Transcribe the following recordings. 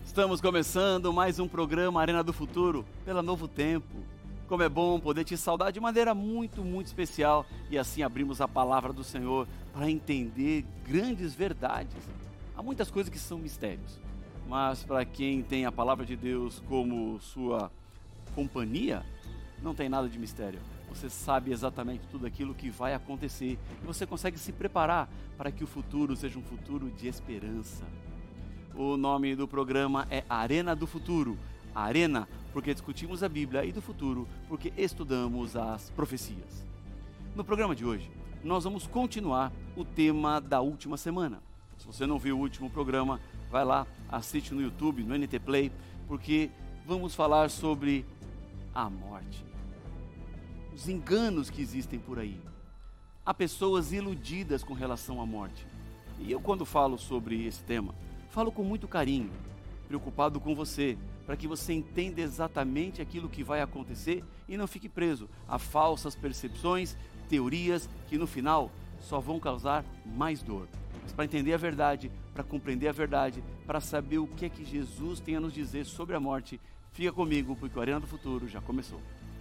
Estamos começando mais um programa Arena do Futuro, pela Novo Tempo. Como é bom poder te saudar de maneira muito especial e assim abrimos a palavra do Senhor para entender grandes verdades. Há muitas coisas que são mistérios, mas para quem tem a palavra de Deus como sua companhia, não tem nada de mistério. Você sabe exatamente tudo aquilo que vai acontecer e você consegue se preparar para que o futuro seja um futuro de esperança. O nome do programa é Arena do Futuro. Arena porque discutimos a Bíblia e do futuro porque estudamos as profecias. No programa de hoje, nós vamos continuar o tema da última semana. Se você não viu o último programa, vai lá, assiste no YouTube, no NT Play, porque vamos falar sobre a morte. Os enganos que existem por aí. Há pessoas iludidas com relação à morte. E eu, quando falo sobre esse tema, falo com muito carinho, preocupado com você, para que você entenda exatamente aquilo que vai acontecer e não fique preso a falsas percepções, teorias que no final só vão causar mais dor. Mas para entender a verdade, para compreender a verdade, para saber o que é que Jesus tem a nos dizer sobre a morte, fica comigo porque o Arena do Futuro já começou.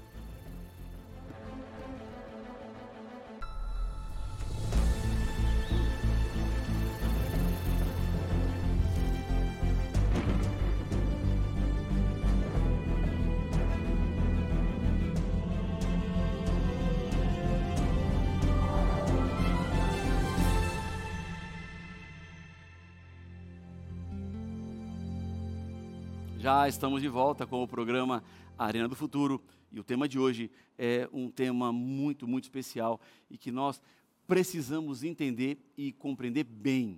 Já estamos de volta com o programa Arena do Futuro e o tema de hoje é um tema muito especial e que nós precisamos entender e compreender bem.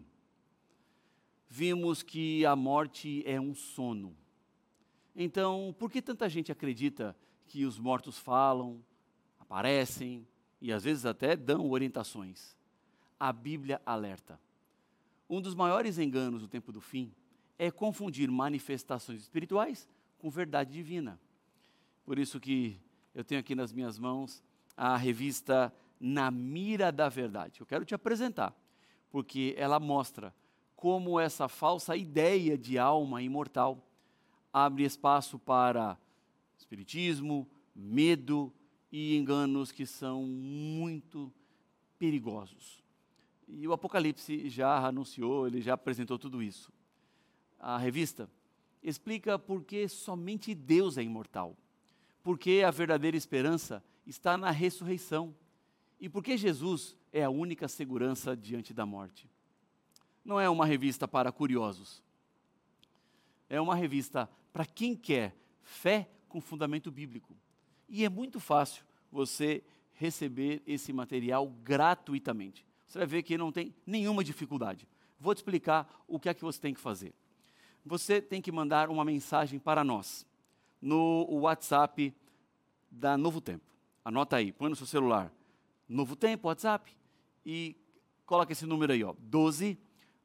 Vimos que a morte é um sono. Então, por que tanta gente acredita que os mortos falam, aparecem e às vezes até dão orientações? A Bíblia alerta. Um dos maiores enganos do tempo do fim é confundir manifestações espirituais com verdade divina. Por isso que eu tenho aqui nas minhas mãos a revista Na Mira da Verdade. Eu quero te apresentar, porque ela mostra como essa falsa ideia de alma imortal abre espaço para espiritismo, medo e enganos que são muito perigosos. E o Apocalipse já anunciou, ele já apresentou tudo isso. A revista explica por que somente Deus é imortal, por que a verdadeira esperança está na ressurreição e por que Jesus é a única segurança diante da morte. Não é uma revista para curiosos, é uma revista para quem quer fé com fundamento bíblico. E é muito fácil você receber esse material gratuitamente. Você vai ver que não tem nenhuma dificuldade. Vou te explicar o que é que você tem que fazer. Você tem que mandar uma mensagem para nós no WhatsApp da Novo Tempo. Anota aí, põe no seu celular, Novo Tempo, WhatsApp, e coloca esse número aí, ó, 12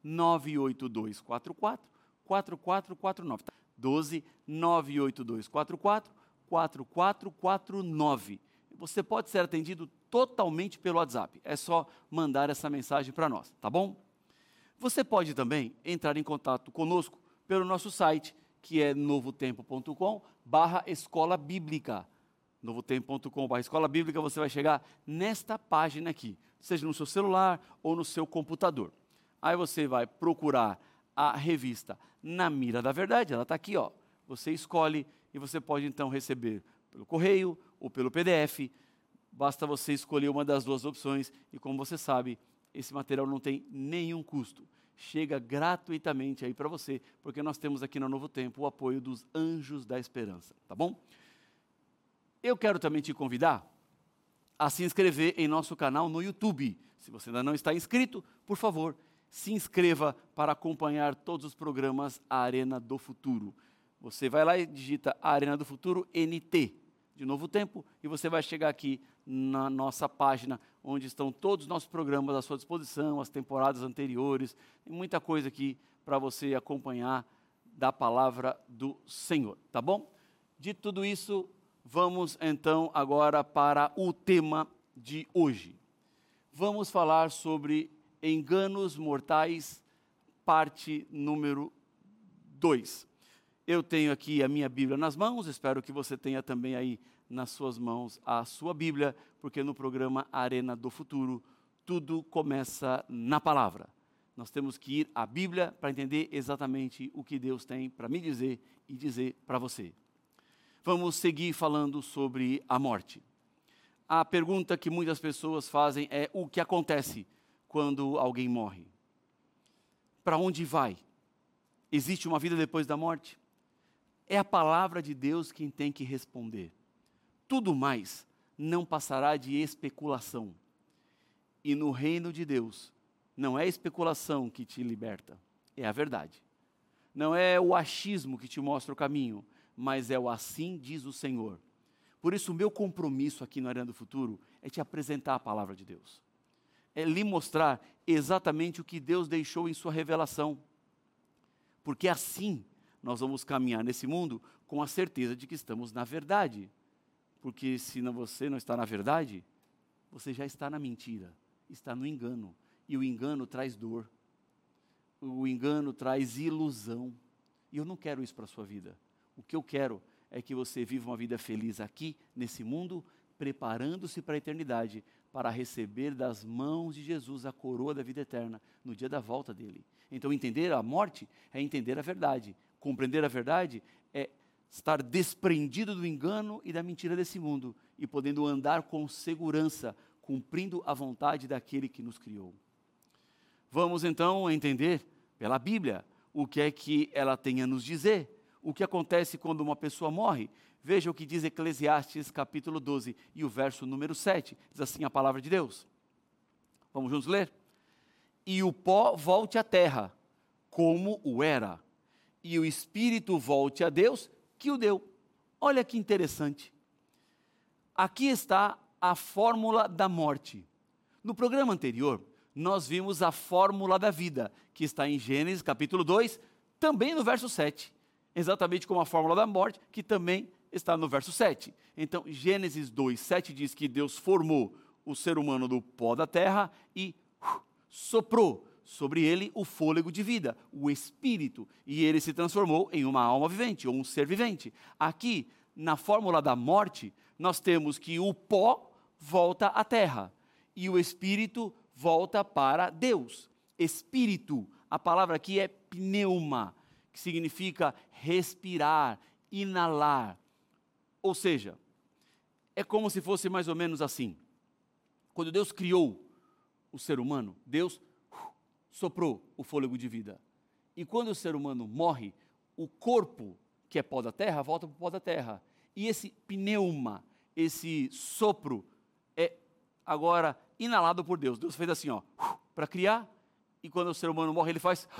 98244 4449. 12 98244 4449. Você pode ser atendido totalmente pelo WhatsApp. É só mandar essa mensagem para nós, tá bom? Você pode também entrar em contato conosco pelo nosso site, que é novotempo.com/escola bíblica. novotempo.com/escola bíblica, você vai chegar nesta página aqui, seja no seu celular ou no seu computador. Aí você vai procurar a revista Na Mira da Verdade, ela está aqui, ó. Você escolhe e você pode então receber pelo correio ou pelo PDF. Basta você escolher uma das duas opções e, como você sabe, esse material não tem nenhum custo. Chega gratuitamente aí para você, porque nós temos aqui no Novo Tempo o apoio dos Anjos da Esperança, tá bom? Eu quero também te convidar a se inscrever em nosso canal no YouTube. Se você ainda não está inscrito, por favor, se inscreva para acompanhar todos os programas Arena do Futuro. Você vai lá e digita Arena do Futuro NT, de Novo Tempo, e você vai chegar aqui na nossa página, onde estão todos os nossos programas à sua disposição, as temporadas anteriores, tem muita coisa aqui para você acompanhar da palavra do Senhor, tá bom? Dito tudo isso, vamos então agora para o tema de hoje. Vamos falar sobre enganos mortais, parte número 2. Eu tenho aqui a minha Bíblia nas mãos, espero que você tenha também aí nas suas mãos a sua Bíblia, porque no programa Arena do Futuro, tudo começa na palavra. Nós temos que ir à Bíblia para entender exatamente o que Deus tem para me dizer e dizer para você. Vamos seguir falando sobre a morte. A pergunta que muitas pessoas fazem é: o que acontece quando alguém morre? Para onde vai? Existe uma vida depois da morte? É a palavra de Deus quem tem que responder. Tudo mais não passará de especulação. E no reino de Deus, não é a especulação que te liberta, é a verdade. Não é o achismo que te mostra o caminho, mas é o assim diz o Senhor. Por isso, o meu compromisso aqui no Arena do Futuro é te apresentar a palavra de Deus. É lhe mostrar exatamente o que Deus deixou em sua revelação. Porque assim nós vamos caminhar nesse mundo com a certeza de que estamos na verdade. Porque se você não está na verdade, você já está na mentira, está no engano. E o engano traz dor. O engano traz ilusão. E eu não quero isso para a sua vida. O que eu quero é que você viva uma vida feliz aqui, nesse mundo, preparando-se para a eternidade, para receber das mãos de Jesus a coroa da vida eterna, no dia da volta dele. Então, entender a morte é entender a verdade. Compreender a verdade é estar desprendido do engano e da mentira desse mundo e podendo andar com segurança, cumprindo a vontade daquele que nos criou. Vamos então entender pela Bíblia o que é que ela tem a nos dizer. O que acontece quando uma pessoa morre? Veja o que diz Eclesiastes capítulo 12 e o verso número 7. Diz assim a palavra de Deus. Vamos juntos ler? E o pó volte à terra, como o era, e o espírito volte a Deus, que o deu. Olha que interessante. Aqui está a fórmula da morte. No programa anterior, nós vimos a fórmula da vida, que está em Gênesis capítulo 2, também no verso 7. Exatamente como a fórmula da morte, que também está no verso 7. Então, Gênesis 2, 7 diz que Deus formou o ser humano do pó da terra e soprou sobre ele o fôlego de vida, o espírito, e ele se transformou em uma alma vivente, ou um ser vivente. Aqui, na fórmula da morte, nós temos que o pó volta à terra, e o espírito volta para Deus. Espírito, a palavra aqui é pneuma, que significa respirar, inalar. Ou seja, é como se fosse mais ou menos assim. Quando Deus criou o ser humano, Deus soprou o fôlego de vida. E quando o ser humano morre, o corpo, que é pó da terra, volta para o pó da terra. E esse pneuma, esse sopro, é agora inalado por Deus. Deus fez assim, ó, para criar, e quando o ser humano morre,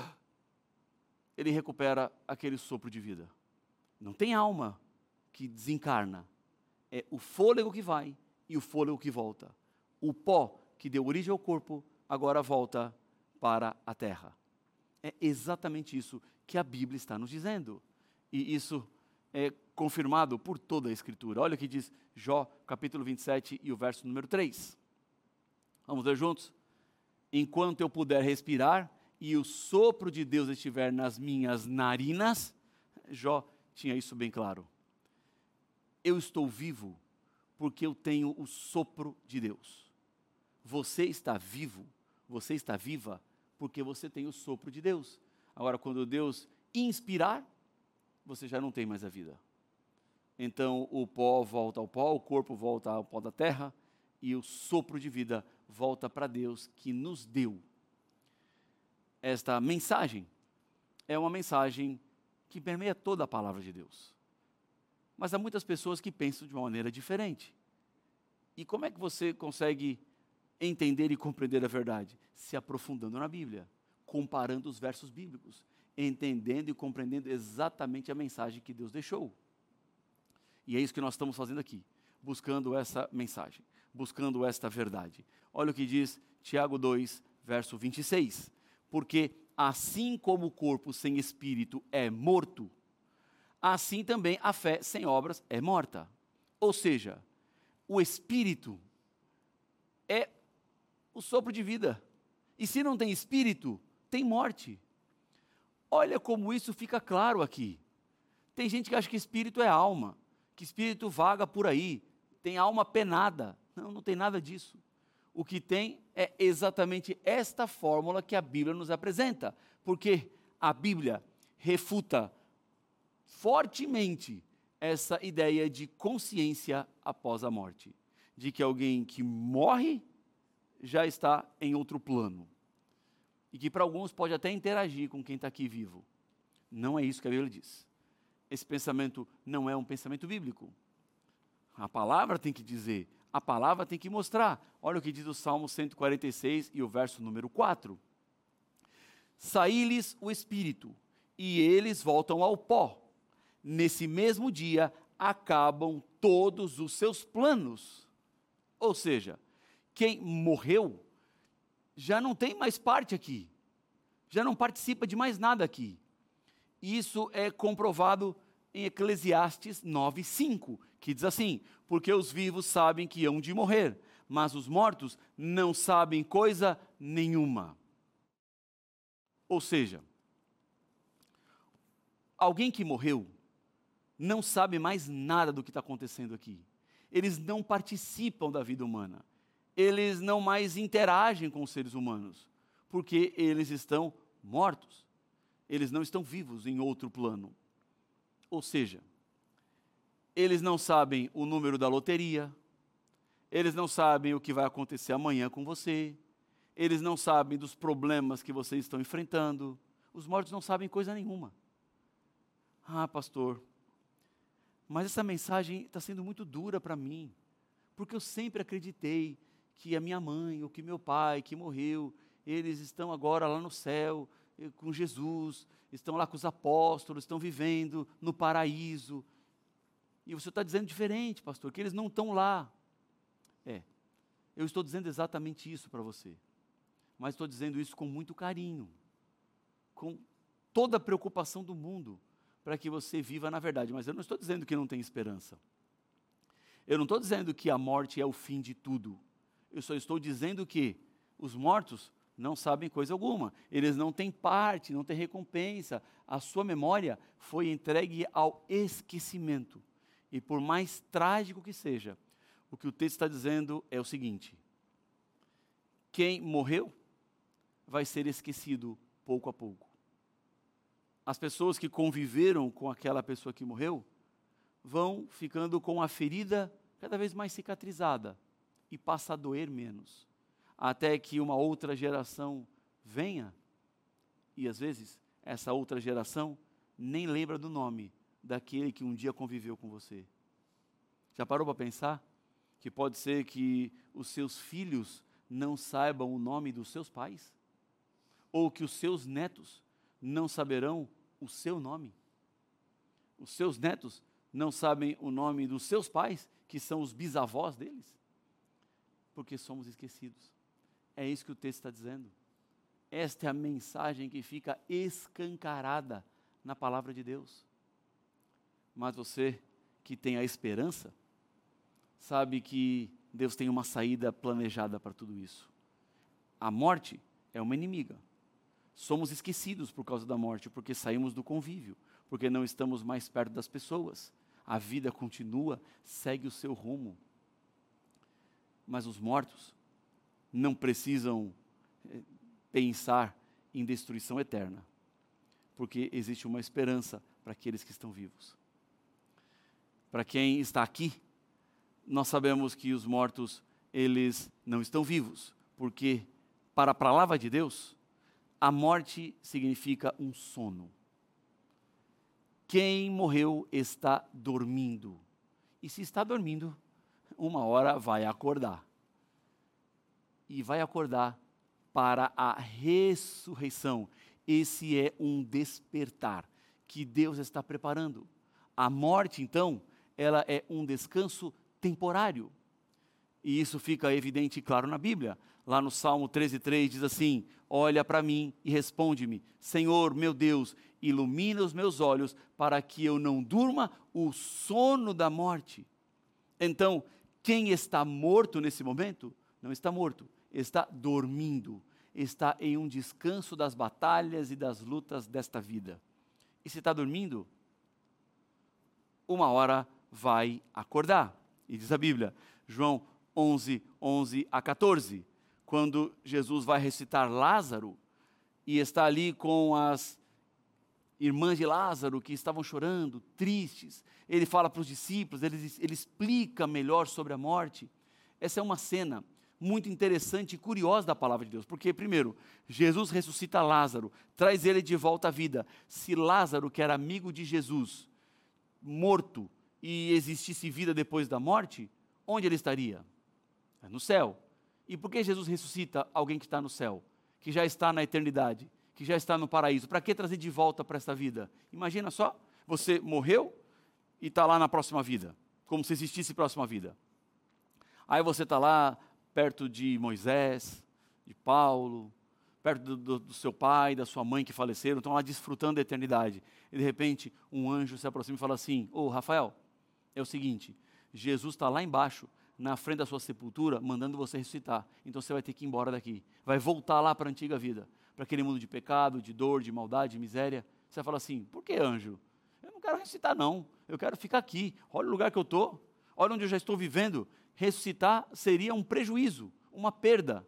ele recupera aquele sopro de vida. Não tem alma que desencarna. É o fôlego que vai e o fôlego que volta. O pó que deu origem ao corpo, agora volta para a terra. É exatamente isso que a Bíblia está nos dizendo. E isso é confirmado por toda a Escritura. Olha o que diz Jó, capítulo 27 e o verso número 3. Vamos ler juntos? Enquanto eu puder respirar e o sopro de Deus estiver nas minhas narinas, Jó tinha isso bem claro. Eu estou vivo porque eu tenho o sopro de Deus. Você está vivo, você está viva, porque você tem o sopro de Deus. Agora, quando Deus inspirar, você já não tem mais a vida. Então, o pó volta ao pó, o corpo volta ao pó da terra, e o sopro de vida volta para Deus que nos deu. Esta mensagem é uma mensagem que permeia toda a palavra de Deus. Mas há muitas pessoas que pensam de uma maneira diferente. E como é que você consegue entender e compreender a verdade? Se aprofundando na Bíblia, comparando os versos bíblicos, entendendo e compreendendo exatamente a mensagem que Deus deixou. E é isso que nós estamos fazendo aqui, buscando essa mensagem, buscando esta verdade. Olha o que diz Tiago 2, verso 26. Porque assim como o corpo sem espírito é morto, assim também a fé sem obras é morta. Ou seja, o espírito é o sopro de vida. E se não tem espírito, tem morte. Olha como isso fica claro aqui. Tem gente que acha que espírito é alma, que espírito vaga por aí, tem alma penada. Não, não tem nada disso. O que tem é exatamente esta fórmula que a Bíblia nos apresenta, porque a Bíblia refuta fortemente essa ideia de consciência após a morte, de que alguém que morre já está em outro plano, e que para alguns pode até interagir com quem está aqui vivo. Não é isso que a Bíblia diz. Esse pensamento não é um pensamento bíblico. A palavra tem que dizer, a palavra tem que mostrar. Olha o que diz o Salmo 146 e o verso número 4. Saí-lhes o espírito, e eles voltam ao pó. Nesse mesmo dia, acabam todos os seus planos. Ou seja, quem morreu, já não tem mais parte aqui. Já não participa de mais nada aqui. Isso é comprovado em Eclesiastes 9:5, que diz assim: porque os vivos sabem que hão de morrer, mas os mortos não sabem coisa nenhuma. Ou seja, alguém que morreu não sabe mais nada do que está acontecendo aqui. Eles não participam da vida humana. Eles não mais interagem com os seres humanos, porque eles estão mortos. Eles não estão vivos em outro plano. Ou seja, eles não sabem o número da loteria, eles não sabem o que vai acontecer amanhã com você, eles não sabem dos problemas que vocês estão enfrentando. Os mortos não sabem coisa nenhuma. Ah, pastor, mas essa mensagem está sendo muito dura para mim, porque eu sempre acreditei que a minha mãe ou que meu pai que morreu, eles estão agora lá no céu, com Jesus, estão lá com os apóstolos, estão vivendo no paraíso. E você está dizendo diferente, pastor, que eles não estão lá. Eu estou dizendo exatamente isso para você. Mas estou dizendo isso com muito carinho, com toda a preocupação do mundo, para que você viva na verdade. Mas eu não estou dizendo que não tem esperança. Eu não estou dizendo que a morte é o fim de tudo. Eu só estou dizendo que os mortos não sabem coisa alguma, eles não têm parte, não têm recompensa, a sua memória foi entregue ao esquecimento. E por mais trágico que seja, o que o texto está dizendo é o seguinte: quem morreu vai ser esquecido pouco a pouco. As pessoas que conviveram com aquela pessoa que morreu vão ficando com a ferida cada vez mais cicatrizada e passa a doer menos, até que uma outra geração venha, e às vezes essa outra geração nem lembra do nome daquele que um dia conviveu com você. Já parou para pensar que pode ser que os seus filhos não saibam o nome dos seus pais? Ou que os seus netos não saberão o seu nome? Os seus netos não sabem o nome dos seus pais, que são os bisavós deles? Porque somos esquecidos. É isso que o texto está dizendo. Esta é a mensagem que fica escancarada na palavra de Deus. Mas você que tem a esperança, sabe que Deus tem uma saída planejada para tudo isso. A morte é uma inimiga. Somos esquecidos por causa da morte, porque saímos do convívio, porque não estamos mais perto das pessoas. A vida continua, segue o seu rumo. Mas os mortos não precisam pensar em destruição eterna, porque existe uma esperança para aqueles que estão vivos. Para quem está aqui, nós sabemos que os mortos, eles não estão vivos, porque para a palavra de Deus, a morte significa um sono. Quem morreu está dormindo, e se está dormindo, uma hora vai acordar. E vai acordar para a ressurreição. Esse é um despertar que Deus está preparando. A morte, então, ela é um descanso temporário. E isso fica evidente e claro na Bíblia. Lá no Salmo 13:3 diz assim: olha para mim e responde-me, Senhor meu Deus, ilumina os meus olhos para que eu não durma o sono da morte. Então, quem está morto nesse momento, não está morto, está dormindo, está em um descanso das batalhas e das lutas desta vida. E se está dormindo, uma hora vai acordar. E diz a Bíblia, João 11, 11 a 14, quando Jesus vai ressuscitar Lázaro, e está ali com as irmãs de Lázaro que estavam chorando, tristes. Ele fala para os discípulos, ele explica melhor sobre a morte. Essa é uma cena muito interessante e curiosa da palavra de Deus, porque primeiro, Jesus ressuscita Lázaro, traz ele de volta à vida. Se Lázaro, que era amigo de Jesus, morto, e existisse vida depois da morte, onde ele estaria? No céu. E por que Jesus ressuscita alguém que está no céu, que já está na eternidade, que já está no paraíso? Para que trazer de volta para esta vida? Imagina só, você morreu e está lá na próxima vida, como se existisse próxima vida. Aí você está lá perto de Moisés, de Paulo, perto do seu pai, da sua mãe que faleceram, estão lá desfrutando da eternidade. E de repente um anjo se aproxima e fala assim: ô Rafael, é o seguinte, Jesus está lá embaixo, na frente da sua sepultura, mandando você ressuscitar. Então você vai ter que ir embora daqui. Vai voltar lá para a antiga vida, para aquele mundo de pecado, de dor, de maldade, de miséria. Você vai falar assim: por que, anjo? Eu não quero ressuscitar não, eu quero ficar aqui. Olha o lugar que eu estou, olha onde eu já estou vivendo. Ressuscitar seria um prejuízo, uma perda.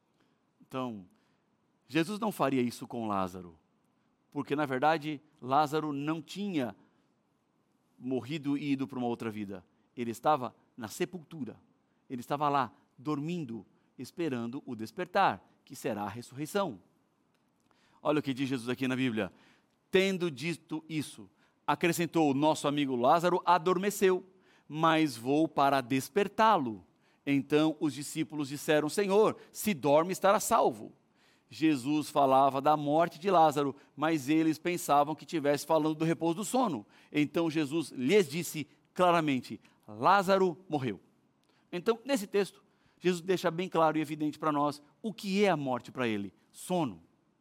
Então, Jesus não faria isso com Lázaro, porque na verdade Lázaro não tinha morrido e ido para uma outra vida. Ele estava na sepultura, ele estava lá, dormindo, esperando o despertar, que será a ressurreição. Olha o que diz Jesus aqui na Bíblia. Tendo dito isso, acrescentou: nosso amigo Lázaro adormeceu, mas vou para despertá-lo. Então os discípulos disseram: Senhor, se dorme estará salvo. Jesus falava da morte de Lázaro, mas eles pensavam que estivesse falando do repouso do sono. Então Jesus lhes disse claramente: Lázaro morreu. Então, nesse texto, Jesus deixa bem claro e evidente para nós o que é a morte para ele: sono.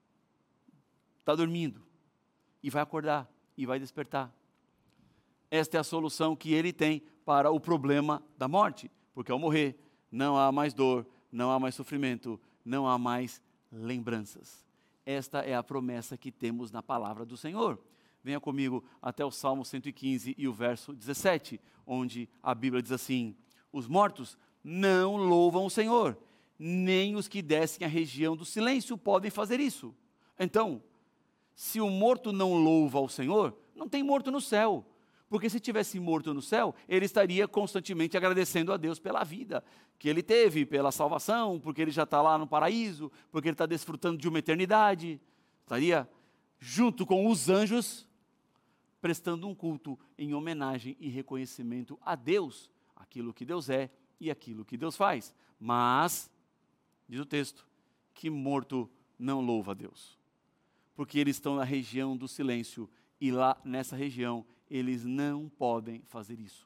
Está dormindo e vai acordar e vai despertar. Esta é a solução que ele tem para o problema da morte, porque ao morrer não há mais dor, não há mais sofrimento, não há mais lembranças. Esta é a promessa que temos na palavra do Senhor. Venha comigo até o Salmo 115 e o verso 17, onde a Bíblia diz assim: os mortos não louvam o Senhor, nem os que descem à região do silêncio podem fazer isso. Então, se o morto não louva ao Senhor, não tem morto no céu. Porque se tivesse morto no céu, ele estaria constantemente agradecendo a Deus pela vida que ele teve, pela salvação, porque ele já está lá no paraíso, porque ele está desfrutando de uma eternidade. Estaria junto com os anjos, prestando um culto em homenagem e reconhecimento a Deus, aquilo que Deus é e aquilo que Deus faz. Mas, diz o texto, que morto não louva a Deus, porque eles estão na região do silêncio, e lá nessa região eles não podem fazer isso.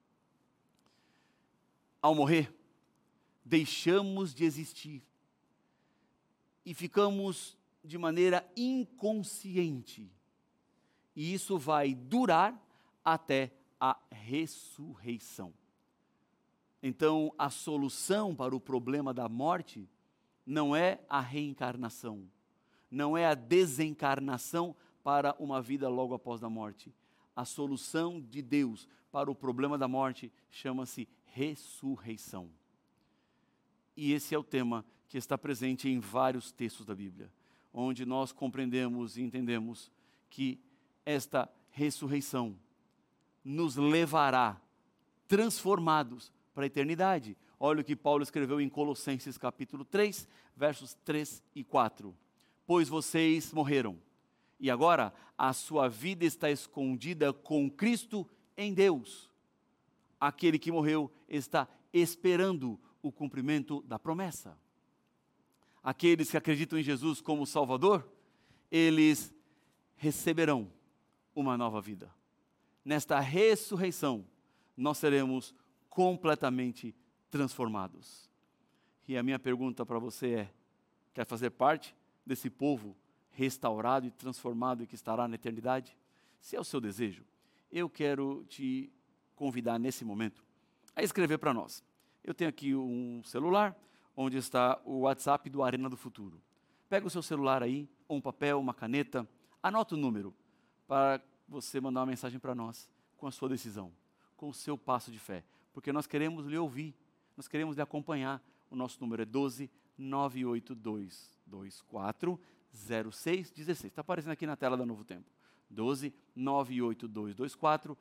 Ao morrer, deixamos de existir e ficamos de maneira inconsciente. E isso vai durar até a ressurreição. Então, a solução para o problema da morte não é a reencarnação, não é a desencarnação para uma vida logo após a morte. A solução de Deus para o problema da morte chama-se ressurreição. E esse é o tema que está presente em vários textos da Bíblia, onde nós compreendemos e entendemos que esta ressurreição nos levará transformados para a eternidade. Olha o que Paulo escreveu em Colossenses capítulo 3, versos 3 e 4. Pois vocês morreram, e agora a sua vida está escondida com Cristo em Deus. Aquele que morreu está esperando o cumprimento da promessa. Aqueles que acreditam em Jesus como Salvador, eles receberão uma nova vida. Nesta ressurreição, nós seremos completamente transformados. E a minha pergunta para você é: quer fazer parte desse povo restaurado e transformado e que estará na eternidade? Se é o seu desejo, eu quero te convidar nesse momento a escrever para nós. Eu tenho aqui um celular, onde está o WhatsApp do Arena do Futuro. Pega o seu celular aí, ou um papel, uma caneta, anota o número, para você mandar uma mensagem para nós, com a sua decisão, com o seu passo de fé, porque nós queremos lhe ouvir, nós queremos lhe acompanhar. O nosso número é 12 982 24 0616. Está aparecendo aqui na tela da Novo Tempo. 12 982 24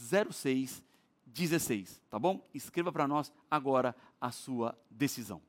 0616. Tá bom? Escreva para nós agora a sua decisão.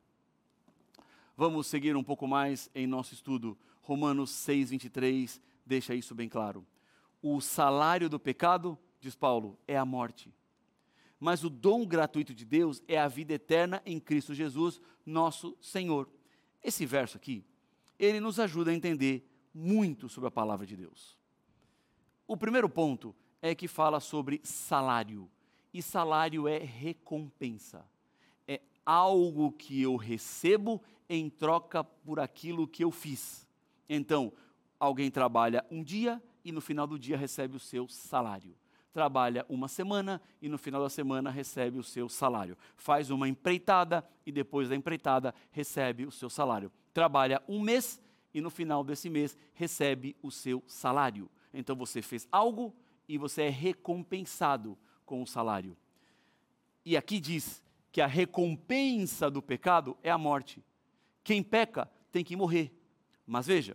Vamos seguir um pouco mais em nosso estudo. Romanos 6:23 deixa isso bem claro. O salário do pecado, diz Paulo, é a morte. Mas o dom gratuito de Deus é a vida eterna em Cristo Jesus, nosso Senhor. Esse verso aqui, ele nos ajuda a entender muito sobre a palavra de Deus. O primeiro ponto é que fala sobre salário. E salário é recompensa. É algo que eu recebo em troca por aquilo que eu fiz. Então, alguém trabalha um dia e no final do dia recebe o seu salário. Trabalha uma semana e no final da semana recebe o seu salário. Faz uma empreitada e depois da empreitada recebe o seu salário. Trabalha um mês e no final desse mês recebe o seu salário. Então você fez algo e você é recompensado com o salário. E aqui diz que a recompensa do pecado é a morte. Quem peca tem que morrer. Mas veja,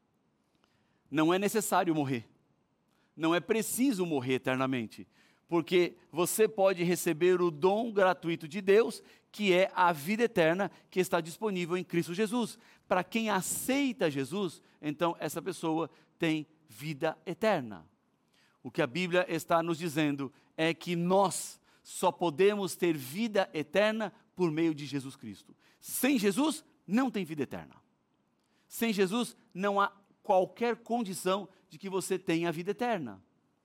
não é necessário morrer. Não é preciso morrer eternamente, porque você pode receber o dom gratuito de Deus, que é a vida eterna que está disponível em Cristo Jesus. Para quem aceita Jesus, então essa pessoa tem vida eterna. O que a Bíblia está nos dizendo é que nós só podemos ter vida eterna por meio de Jesus Cristo. Sem Jesus, não tem vida eterna. Sem Jesus, não há qualquer condição de que você tenha a vida eterna.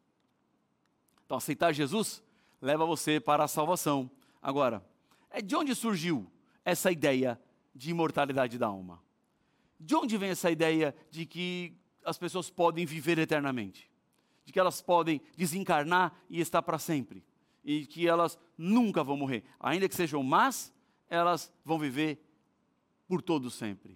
Então, aceitar Jesus leva você para a salvação. Agora, de onde surgiu essa ideia de imortalidade da alma? De onde vem essa ideia de que as pessoas podem viver eternamente? De que elas podem desencarnar e estar para sempre? E que elas nunca vão morrer? Ainda que sejam más, elas vão viver por todo sempre.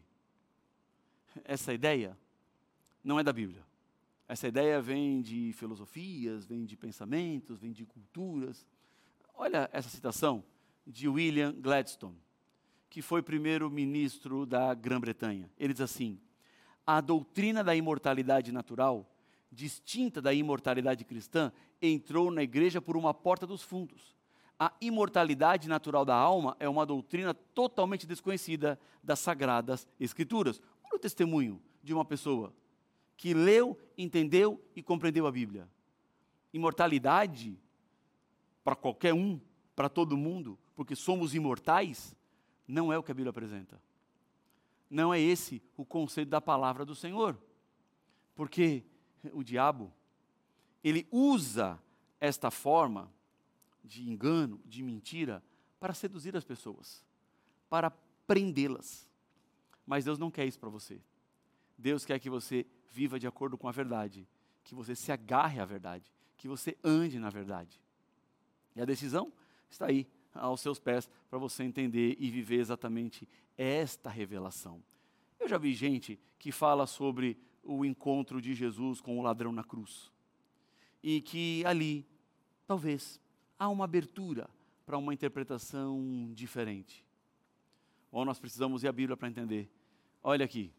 Essa ideia não é da Bíblia. Essa ideia vem de filosofias, vem de pensamentos, vem de culturas. Olha essa citação de William Gladstone, que foi primeiro-ministro da Grã-Bretanha. Ele diz assim: a doutrina da imortalidade natural, distinta da imortalidade cristã, entrou na igreja por uma porta dos fundos. A imortalidade natural da alma é uma doutrina totalmente desconhecida das Sagradas Escrituras. Olha o testemunho de uma pessoa que leu, entendeu e compreendeu a Bíblia. Imortalidade, para qualquer um, para todo mundo, porque somos imortais, não é o que a Bíblia apresenta. Não é esse o conceito da palavra do Senhor. Porque o diabo, ele usa esta forma de engano, de mentira, para seduzir as pessoas, para prendê-las. Mas Deus não quer isso para você. Deus quer que você viva de acordo com a verdade, que você se agarre à verdade, que você ande na verdade. E a decisão está aí, aos seus pés, para você entender e viver exatamente esta revelação. Eu já vi gente que fala sobre o encontro de Jesus com o ladrão na cruz. E que ali, talvez, há uma abertura para uma interpretação diferente. Ou nós precisamos ir à Bíblia para entender. Olha aqui.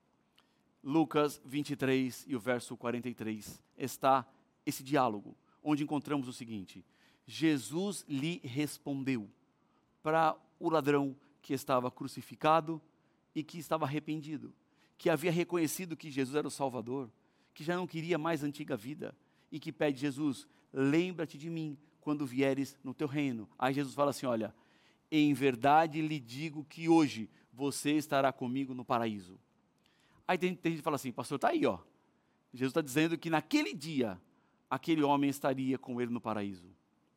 Lucas 23 e o verso 43, está esse diálogo, onde encontramos o seguinte: Jesus lhe respondeu para o ladrão que estava crucificado e que estava arrependido, que havia reconhecido que Jesus era o Salvador, que já não queria mais a antiga vida e que pede: Jesus, lembra-te de mim quando vieres no teu reino. Aí Jesus fala assim: olha, em verdade lhe digo que hoje você estará comigo no paraíso. Aí tem gente que fala assim: pastor, está aí, ó. Jesus está dizendo que naquele dia, aquele homem estaria com ele no paraíso.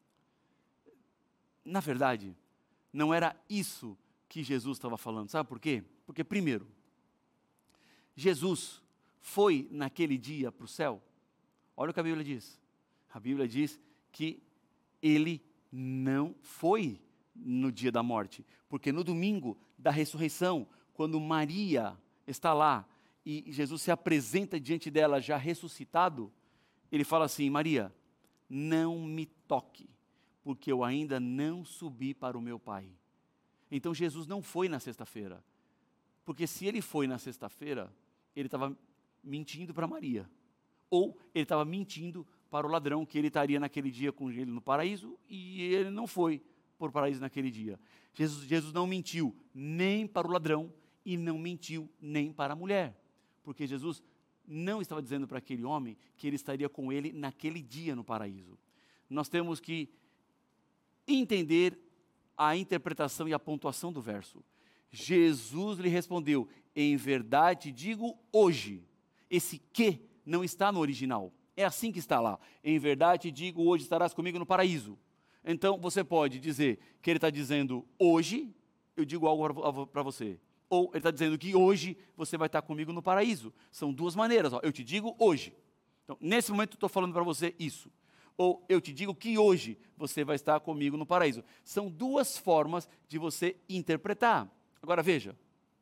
Na verdade, não era isso que Jesus estava falando. Sabe por quê? Porque, primeiro, Jesus foi naquele dia para o céu. Olha o que a Bíblia diz. A Bíblia diz que ele não foi no dia da morte. Porque no domingo da ressurreição, quando Maria está lá, e Jesus se apresenta diante dela já ressuscitado, ele fala assim: Maria, não me toque, porque eu ainda não subi para o meu Pai. Então Jesus não foi na sexta-feira, porque se ele foi na sexta-feira, ele estava mentindo para Maria, ou ele estava mentindo para o ladrão, que ele estaria naquele dia com ele no paraíso, e ele não foi para o paraíso naquele dia. Jesus não mentiu nem para o ladrão, e não mentiu nem para a mulher, porque Jesus não estava dizendo para aquele homem que ele estaria com ele naquele dia no paraíso. Nós temos que entender a interpretação e a pontuação do verso. Jesus lhe respondeu, em verdade digo hoje. Esse que não está no original. É assim que está lá. Em verdade digo hoje estarás comigo no paraíso. Então você pode dizer que ele está dizendo hoje, eu digo algo para você. Ou ele está dizendo que hoje você vai estar comigo no paraíso. São duas maneiras. Ó. Eu te digo hoje. Então, nesse momento eu estou falando para você isso. Ou eu te digo que hoje você vai estar comigo no paraíso. São duas formas de você interpretar. Agora veja,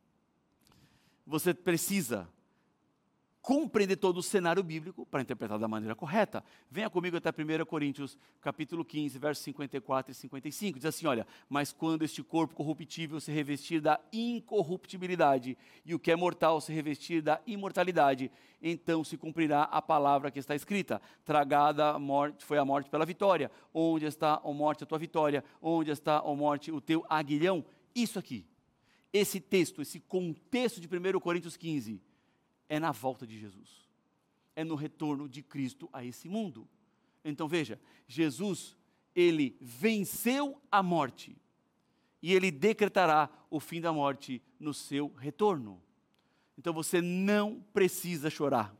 você precisa compreender todo o cenário bíblico para interpretar da maneira correta. Venha comigo até 1 Coríntios, capítulo 15, versos 54 e 55. Diz assim, olha, mas quando este corpo corruptível se revestir da incorruptibilidade e o que é mortal se revestir da imortalidade, então se cumprirá a palavra que está escrita, tragada a morte, foi a morte pela vitória. Onde está, ó morte, a tua vitória? Onde está, ó morte, o teu aguilhão? Isso aqui, esse texto, esse contexto de 1 Coríntios 15, é na volta de Jesus, é no retorno de Cristo a esse mundo. Então veja, Jesus, ele venceu a morte, e ele decretará o fim da morte no seu retorno. Então você não precisa chorar,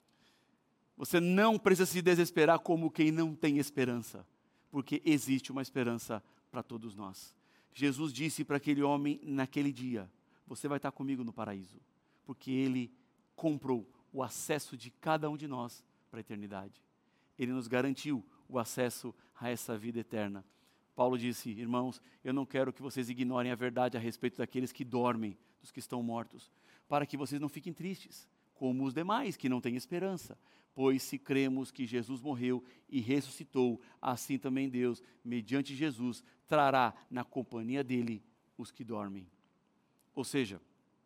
você não precisa se desesperar como quem não tem esperança, porque existe uma esperança para todos nós. Jesus disse para aquele homem naquele dia, você vai estar comigo no paraíso, porque ele comprou o acesso de cada um de nós para a eternidade. Ele nos garantiu o acesso a essa vida eterna. Paulo disse, irmãos, eu não quero que vocês ignorem a verdade a respeito daqueles que dormem, dos que estão mortos, para que vocês não fiquem tristes, como os demais que não têm esperança. Pois se cremos que Jesus morreu e ressuscitou, assim também Deus, mediante Jesus, trará na companhia dele os que dormem. Ou seja,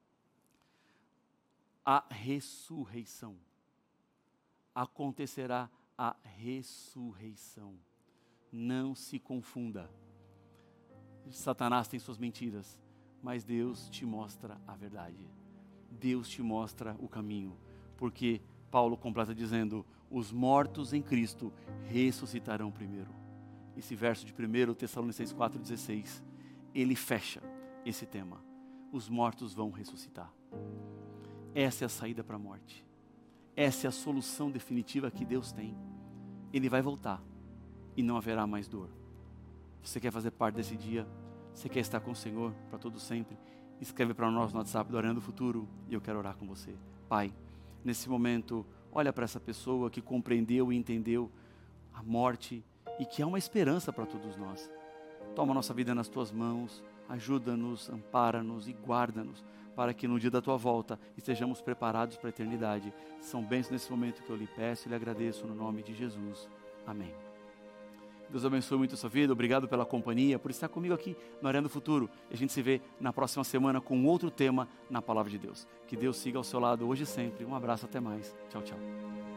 a ressurreição. Acontecerá a ressurreição. Não se confunda. Satanás tem suas mentiras, mas Deus te mostra a verdade. Deus te mostra o caminho, porque Paulo completa dizendo, os mortos em Cristo ressuscitarão primeiro. Esse verso de 1 Tessalonicenses 4,16, ele fecha esse tema. Os mortos vão ressuscitar. Essa é a saída para a morte. Essa é a solução definitiva que Deus tem. Ele vai voltar e não haverá mais dor. Você quer fazer parte desse dia? Você quer estar com o Senhor para todo sempre? Escreve para nós no WhatsApp do Arena do Futuro e eu quero orar com você. Pai, nesse momento, olha para essa pessoa que compreendeu e entendeu a morte e que há uma esperança para todos nós. Toma nossa vida nas tuas mãos, ajuda-nos, ampara-nos e guarda-nos, para que no dia da tua volta estejamos preparados para a eternidade. São bênçãos nesse momento que eu lhe peço e lhe agradeço no nome de Jesus. Amém. Deus abençoe muito a sua vida, obrigado pela companhia, por estar comigo aqui no Arena do Futuro. E a gente se vê na próxima semana com outro tema na Palavra de Deus. Que Deus siga ao seu lado hoje e sempre. Um abraço, até mais. Tchau, tchau.